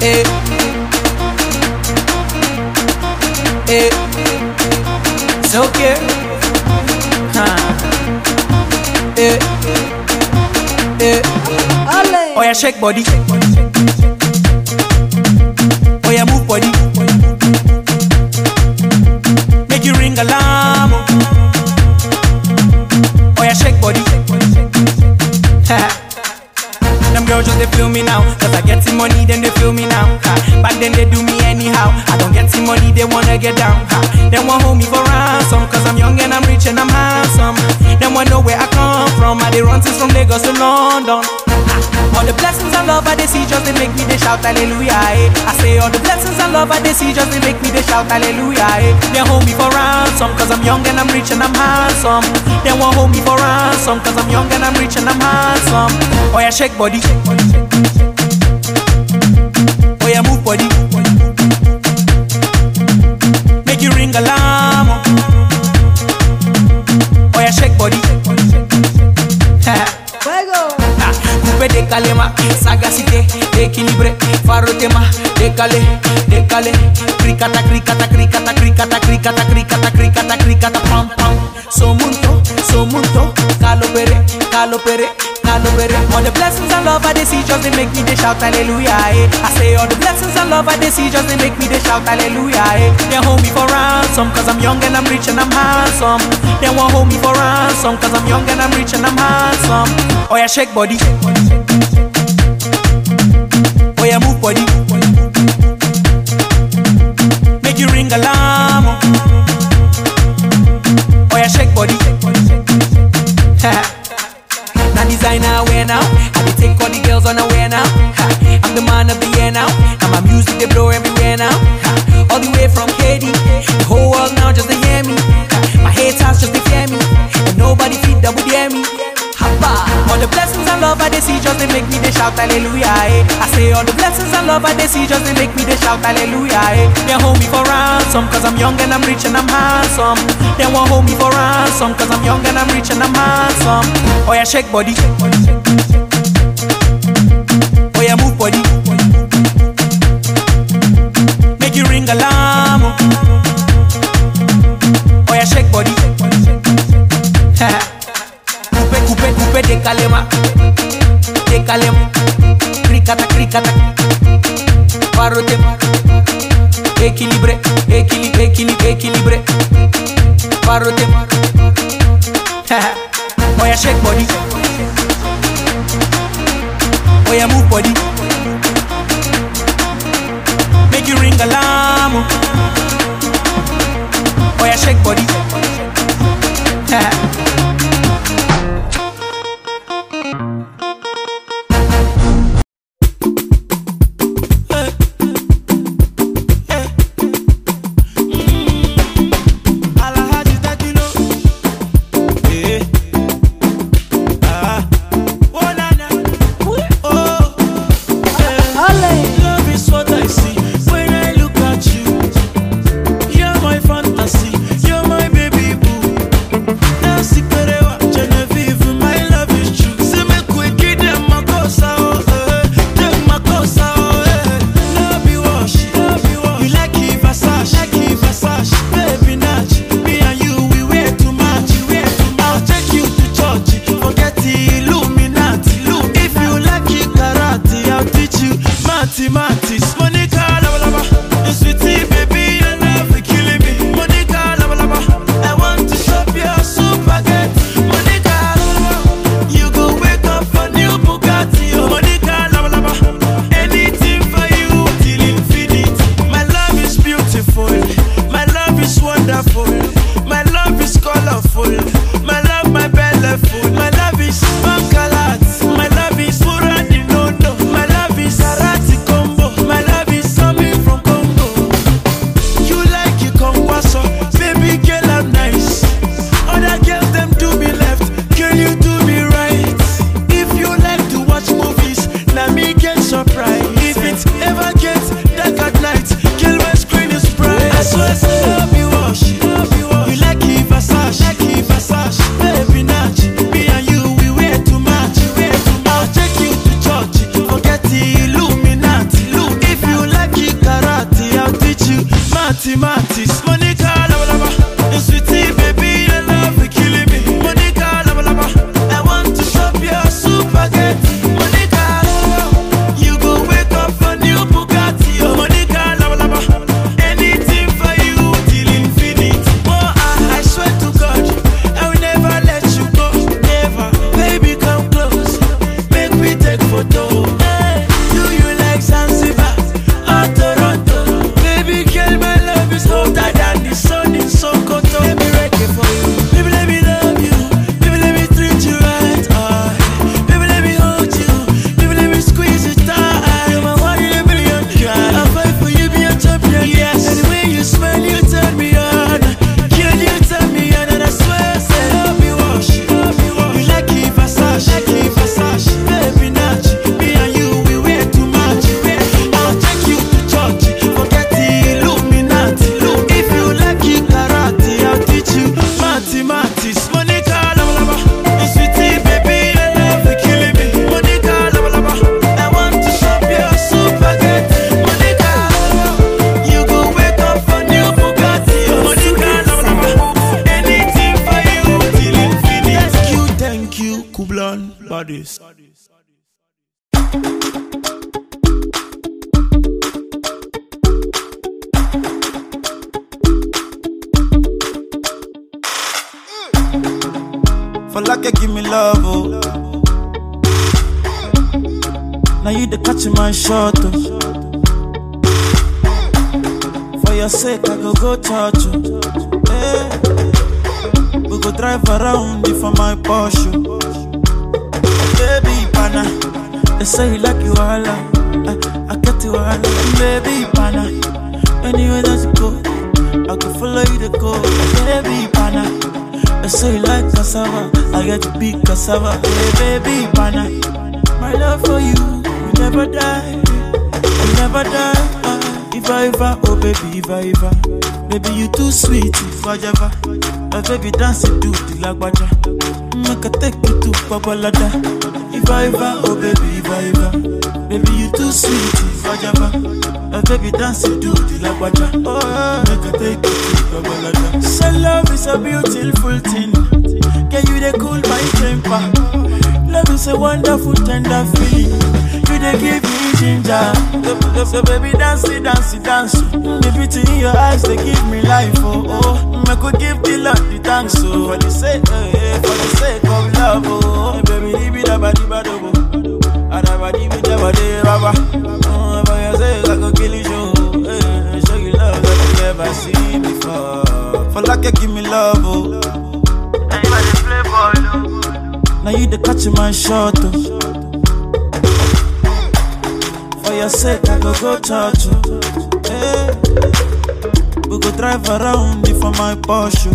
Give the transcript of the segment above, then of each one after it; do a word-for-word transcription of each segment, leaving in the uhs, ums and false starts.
Eh. Eh. It's okay. Huh. Eh. Eh. Oh yeah, shake body. Oh yeah, move body. Make you ring alarm. Oh yeah, shake body. Them girls just they feel me now, cause I get some money, then they feel me now. Ha. Back then they do me anyhow. I don't get some money, they wanna get down. Ha. They want hold me for ransom, cause I'm young and I'm rich and I'm handsome. They want know where I come from. I they run since from Lagos to London. All the blessings and love I they see just they make me they shout hallelujah. Eh. I say all the blessings and love I they see just they make me they shout hallelujah. Eh. They hold me for ransom cause I'm young and I'm rich and I'm handsome. They won't hold me for ransom cause I'm young and I'm rich and I'm handsome. Oh yeah, shake body. Oh yeah, move body. Make you ring alarm. Oh yeah, shake body. Coupe de calema, sagacité, équilibré, faro tema, décalé, décalé, cricata, cricata, cricata, cricata, cricata, cricata, cricata, cricata, pam pam. So munto, so munto, calopere, calopere, calopere. All the blessings and love I they see just they make me they shout hallelujah. Eh. I say all the blessings and love I they see just they make me they shout hallelujah. Eh. They hold me for ransom cause I'm young and I'm rich and I'm handsome. They won't hold me for ransom cause I'm young and I'm rich and I'm handsome. Oh yeah, shake body. Oh yeah, move body. Make you ring alarm. Oh yeah, shake body. Now designer wear now. I dey take all the girls on a wear now. I'm the man of the year now. And my music they blow everywhere now. All the way from K D, the whole world now just to hear me. My haters just to fear me, and nobody feed double dare me. All the blessings and love I they see just they make me they shout hallelujah. Eh. I say all the blessings and love I they see just they make me they shout hallelujah. Eh. They hold me for ransom cause I'm young and I'm rich and I'm handsome. They won't hold me for ransom cause I'm young and I'm rich and I'm handsome. Oh yeah, shake body. Oh yeah, move body. Make you ring alarm. Oh yeah, shake body. Coupe, coupe de calema, de calema, cricata, cricata, parote, équilibré, équilibré, équilibré, équilibré, parote, oh yeah, shake body, oh yeah, move body, make you ring alarm, oh yeah, shake body. Illuminati, look, if you For like you give me love, oh. Now you the catch my shot, oh. For your sake, I go go touch you. Hey. We go drive around if for my Porsche. Baby, pana. They say you like you all, I, I get you all. Baby, pana. Anywhere that you go, I can follow you to go. Baby, pana. They say you like cassava, I get to be cassava. Hey, baby, pana. My love for you will never die, will never die. Uh, if I ever, oh baby, if I ever, baby you too sweet, if I ever, uh, baby dance it to the lagwaja, make I take you to Babalada. If I ever, oh baby, if I ever, baby you too sweet, if I ever, uh, baby dance it to the lagwaja, oh make I take you to Babalada. So love is a beautiful thing, can you they cool my temper? Love is a wonderful, tender feeling. You they give me ginger. So, so baby, dance it, dance it, dance. The beauty in your eyes, they give me life. Oh, oh. I could give the Lord the thanks. Oh, for the sake, eh, for the sake of love. Oh, hey, baby, leave it up, body, body, body. I never leave it up, body, body. Oh, for your sake, I could kill you. Hey, show you love that you never seen before. For like you give me love. Oh, anybody play ball, oh. Now you the catch my shot, oh. For your sake, I go go touch you. Hey. We go drive around if for my Porsche.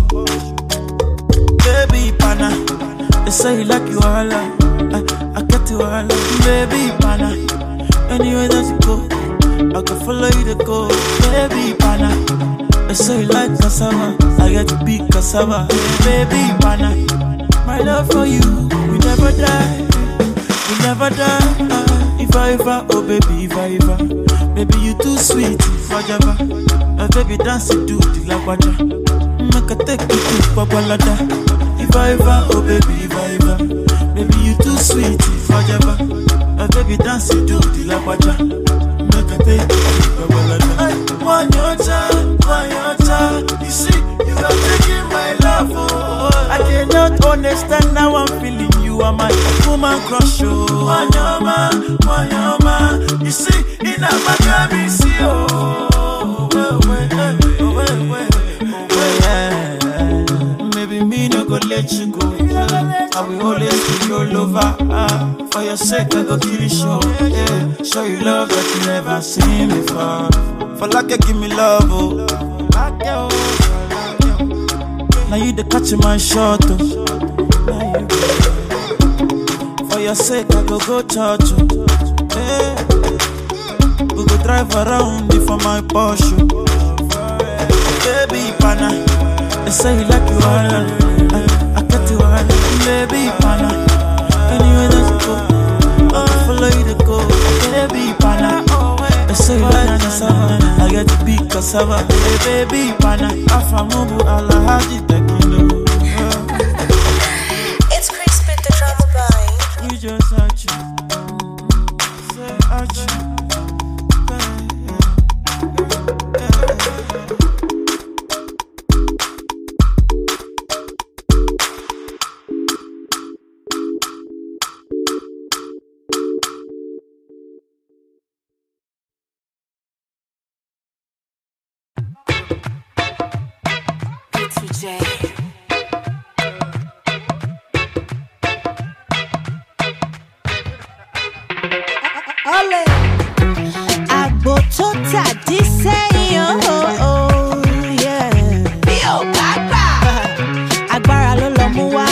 Baby, pana. They say you like you all, I, I get you all. Baby, pana. Anywhere that you go, I can follow you to go. Baby, pana. They say you like cassava, I get to be cassava. Baby, pana. My love for you will never die, will never die. Uh, if I ever, oh baby, if I ever, baby you too sweet, if I ever, uh, baby dance it to the lagwaja, make I take you to Babalada. If I ever, oh baby, if I ever, baby you too sweet, if I ever, uh, baby dance it to the lagwaja, make I take you to Babalada. One your time, one your time, you see, you are taking my love, oh. I cannot understand how I'm feeling. You are my woman crush, oh. Wanyama, wanyama. You see, in a Miami, see, oh. Well, well, well, well, well, well. Maybe me no go let you go. I will always be your lover. Uh, for your sake, I go kill you, show. Yeah. Show you love that you never seen before. For like you give me love, oh. Now you the catch my shot, oh. For your sake, I go go touch you. Hey. We go drive around for my Porsche. Baby, pana. They say you like you all, I, I get you all. Baby, pana. Anywhere that you go, I follow you to go. Baby, pana. They say you like cassava, I get to be cassava. Hey, baby, pana. Afamubu ala haji tekilo. It's Crispin the drama boy. We just had you. Say had you. Agbo tó tàdí sẹ́yìn, oh, oh, yeah. Bí ò bá gbà, agbára ló lọ mú wá.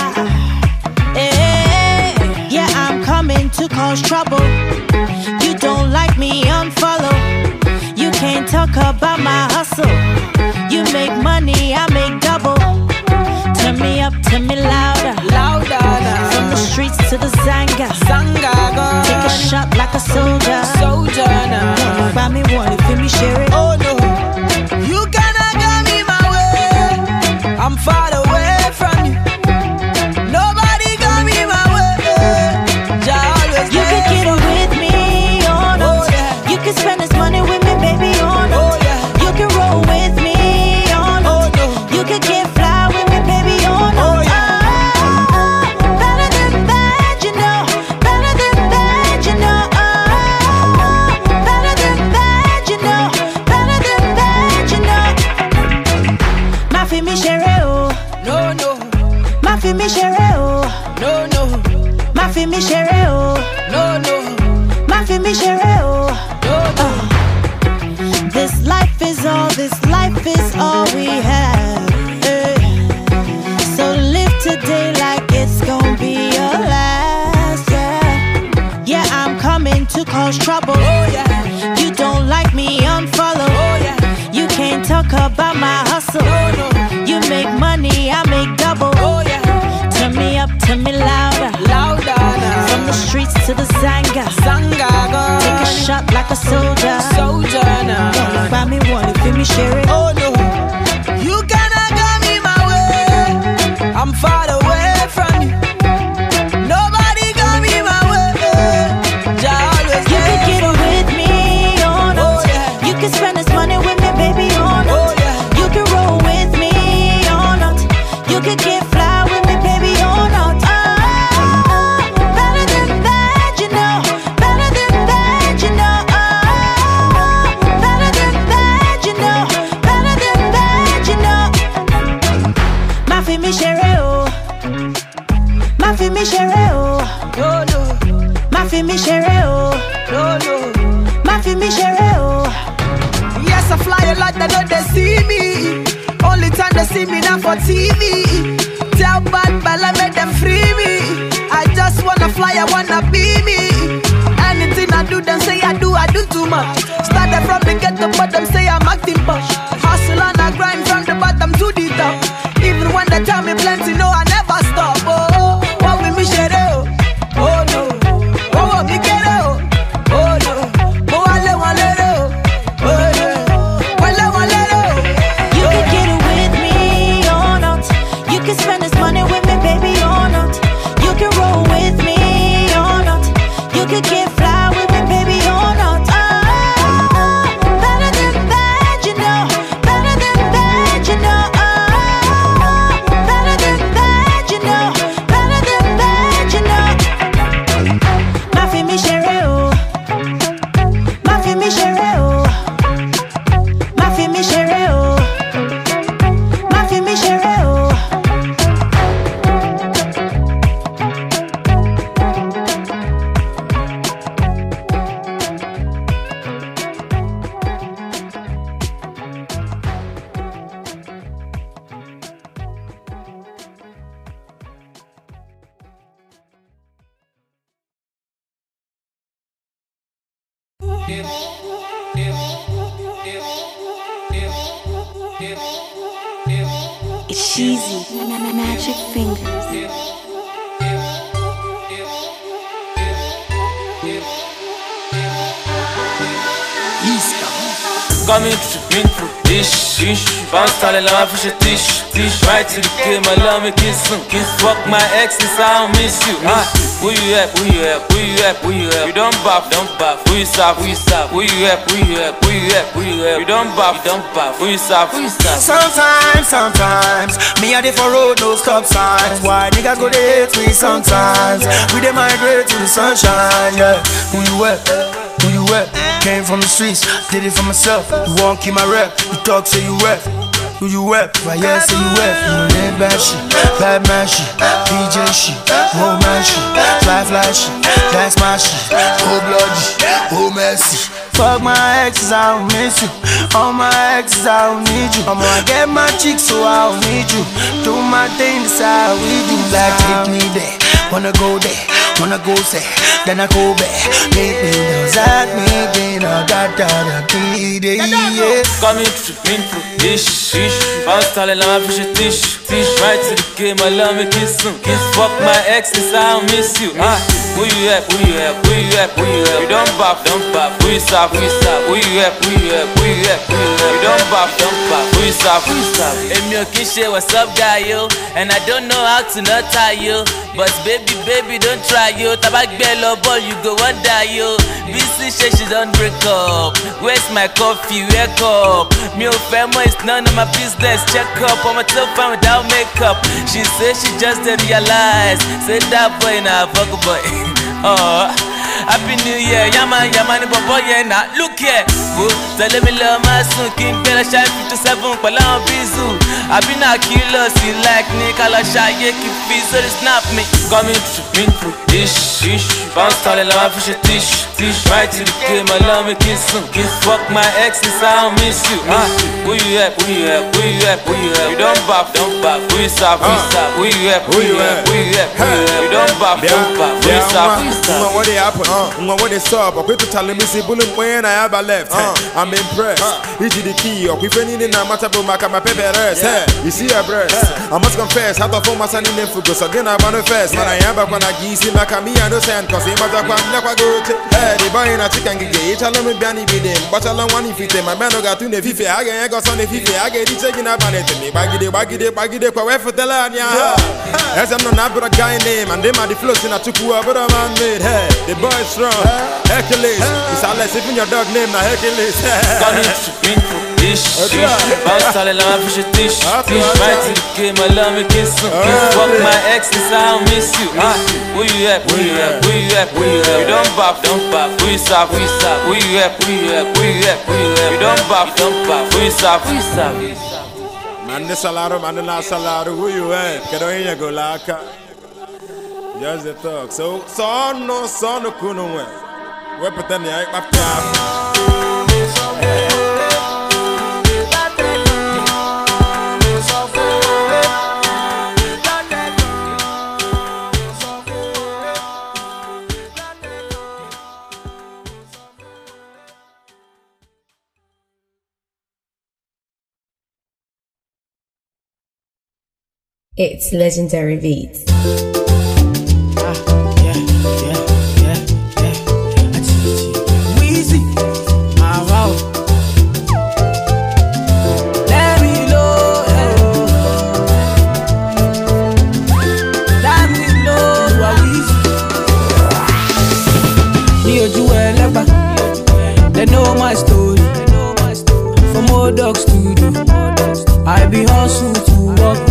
Hey, yeah, I'm coming to cause trouble. You don't like me, unfollow. You can't talk about my hustle. You make money, I make double. Turn me up, turn me louder, louder. From the streets to the Zanga, Zanga. Take a shot like a soldier, soldier. Now, buy me one, if me share it. Oh no, you cannot get me my way. I'm far away from you. Nobody got me my way. You can get it with me, oh no. Oh, yeah. You can spend this money with me, baby, oh no. Oh, yeah. You can roll with me, oh no. Oh, no. You can get fly with me, baby, oh no. Oh, yeah. to the Zanga. Zanga, girl. Take a shot like a soldier. Soldier now. Yeah, buy me one if you me share it. Oh no, you cannot come in my way. I'm far away from you. Nobody come in my way. Jah always You can get it with me or not. Oh, yeah. You can spend this money with me, baby, or not. Oh, yeah. You can roll with me or not. You can get fly with me, baby, or not. Oh, better than that, you know. Better than that, you know. Oh, better than that, you know. Better than that, you know. Ma fi mi chere oh. Ma fi mi chere oh. no, no, Ma fi mi chere oh. no, no. Ma fi mi chere oh. Yes, I fly a lot, they know they see me. Only time they see me now for T V. Tell bad Bella, make them free me. I just wanna fly, I wanna be me. Anything I do, them say I do, I do too much. Started from the ghetto, but them say I'm acting posh. Hustle and I grind from the bottom to the top. Even when they tell me plenty, no, I never stop. Oh, what we me share oh, oh no, oh what me get oh, oh no, oh I let one let oh, oh no, well let one let oh. You can get it with me or not. You can spend this money with me, baby, or not. You can roll with me or not. You can get fly with me, baby, or not. Oh, better than that, you know. Better than that, you know. Oh, better than that, you know. Better than that, you know. Ma fi mi chere oh. Ma fi mi chere oh. Ma fi mi chere oh. Ma fi mi chere oh. It's cheesy, magic fingers. Coming through, in through, dish, dish. Bounce tall and I fish a dish, dish. Right to the game, I love me kiss him, kiss. Fuck my exes, I don't miss you. Ah, where you at? Where you at? Where you at? Where you at? You don't buff, don't buff. Where you stop? Where you stop? Where you at? Where you at? Where you at? Where you at? You don't buff, don't buff. Where you stop? Where you stop? Sometimes, sometimes, me a dey for road, no stop signs. Why niggas go dey hate me sometimes? We dey migrate to the sunshine, yeah. Who you at? Who you at? Came from the streets, did it for myself. You won't keep my rep, you talk say you rep. Who you rep? Right here say you rep. You know that bad shit, bad man shit, P J shit, old man shit, fly fly shit, that's my shit. Cold bloody, oh messy. Fuck my exes, I don't miss you. All my exes, I don't need you. I'm gonna get my chicks, so I don't need you. Do my thing, that's how we do. Like take me there, wanna go there, wanna go there, then I go back. Make me know that me, I got that yeah. Coming through, in through, dish, dish. Bounce tall and I fish a dish, dish. Right to the game, I love me kiss him, kiss. Fuck my exes, I don't miss you. Ah, where you at? Where you at? Where you at? Where you at? You don't buff, don't buff. Where you stop? Where you stop? Where you at? Where you at? Where you at? Where you at? You don't buff, don't buff. Where you stop? Where you stop? Hey, me okay, shit, what's up, guy, yo? And I don't know how to not tie you, but baby, baby, don't try yo. Tabak bello ball, you go wonder yo. B C say she don't break up. Where's my coffee? Wake up. Me o family is none of my business. Check up on my top fan without makeup. She says she just didn't realize. Say that boy na fuck boy. Oh, happy New Year, yaman yaman bobo yeah na. Look here, go tell me love my son. King Bella Shy fifty-seven, Palan Bizu. I been a killer, see like Nicola Shy, yeah, keep so they snap me. Coming through, in through, dish, dish. Bounce tall and I fish a dish, dish. Right to the game, I love me kiss him, kiss. Fuck my exes, I don't miss you. Ah, where you at? Where you at? Where you at? Where you at? You don't buff, don't buff. Where you stop? Where you stop? Where you at? Where you at? Where you at? Where you at? You don't buff, don't buff. Where you stop? Where you stop? What they happen? What they stop? I'm going to tell me see bullet when I have a left. I'm impressed. It's the key. If any in a matter of my paper, Hey, you see her breast? I must confess, how the phone my son in them for go. So again, I manifest. Man, I am back when I give you back at me and no sand. Cause he might have one, never go to. Hey, the boy in a chicken gig. Each of them with Benny with them. But I don't want if it. My man got to the fife. I get got on the fife. I get it taking up on it. Me baggy the baggy the baggy the power for the land. Yeah. As I'm not a guy name. And them are the flows in a chukua. But a man made. Hey, the boy is strong. Hercules. It's all less if in your dog name. Now Hercules. Ish, bounce all along, fish a dish. Fish right to the game, I love me kiss you. Fuck my ex, this I miss you. Ah, where you at? Where you at? Where you at? Where you at? You don't bop, don't bop. Where you stop? Where you stop? Where you at? Where you at? Where you at? Where you at? You don't bop, don't bop. Where you stop? Where you stop? Man, the salaro, man, the last salaro. Where you at? Get on here, go laka. Just the talk. So, son, no, son, no, kuno, we. We pretend you ain't my piano. It's Legendary Beats. Ah, yeah, yeah, yeah, yeah. Weezy, ah, wow. Let me know, let me know, you are Weezy. Me or you are Lepa. They know my story. From old dog studio, I be hustle to work.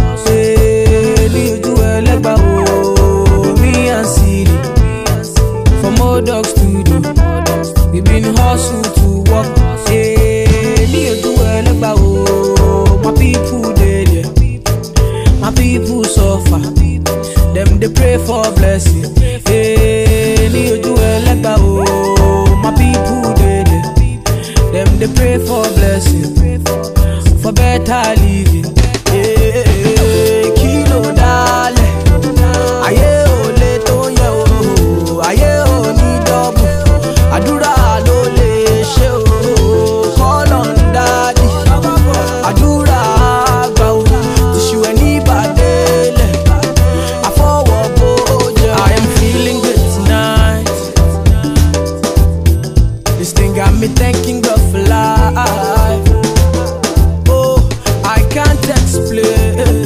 Me and City from old dog studio, we been hustle to work. Hey, me do well about my people dead, my people suffer. Them they pray for blessing. Hey, me do well about my people dead. Them they pray for blessing, for better living. Hey, kilo dale. Aye o le to ye o, aye o ni double. Adura lo le se o, call on daddy. Adura agba o, tishu eni badele. Afowo boje. I am feeling good tonight. This thing got me thanking God for life. Oh, I can't explain.